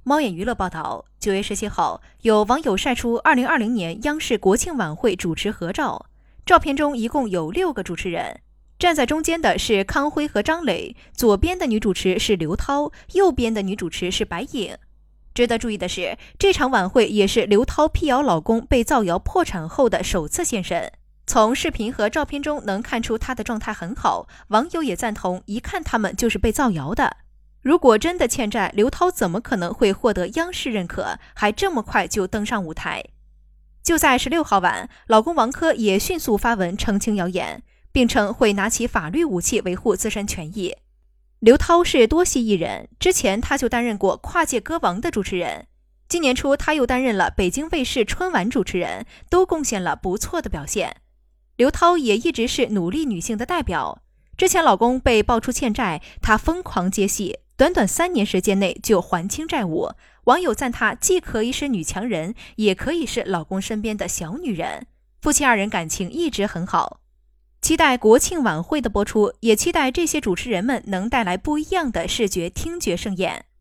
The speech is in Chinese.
猫眼娱乐报道，9月17号，有网友晒出2020年央视国庆晚会主持合照，照片中一共有6个主持人，站在中间的是康辉和张磊，左边的女主持是刘涛，右边的女主持是白颖。值得注意的是，这场晚会也是刘涛辟谣老公被造谣破产后的首次现身。从视频和照片中能看出她的状态很好，网友也赞同，一看他们就是被造谣的。如果真的欠债，刘涛怎么可能会获得央视认可，还这么快就登上舞台？就在16号晚，老公王珂也迅速发文澄清谣言，并称会拿起法律武器维护自身权益。刘涛是多栖艺人，之前他就担任过跨界歌王的主持人，今年初他又担任了北京卫视春晚主持人，都贡献了不错的表现。刘涛也一直是努力女性的代表，之前老公被爆出欠债，她疯狂接戏，短短3年时间内就还清债务。网友赞她既可以是女强人，也可以是老公身边的小女人，夫妻2人感情一直很好。期待国庆晚会的播出，也期待这些主持人们能带来不一样的视觉听觉盛宴。